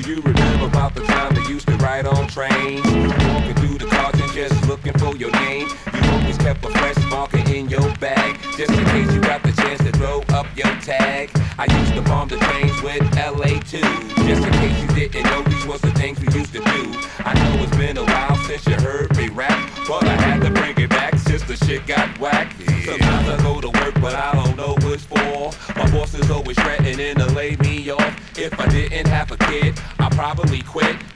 you remember about the time they used to ride on trains? Walking through the cars and just looking for your name. You always kept a fresh marker in your bag, just in case you got the chance to throw up your tag. I used to bomb the trains with LA too, just in case you didn't know these was the things we used to do. I know it's been a while since you heard me rap, but I had to bring it back since the shit got whacked. Sometimes I go to work, but I don't know what's for. My boss is always threatening to lay me off. If I didn't have a kid, I'd probably quit.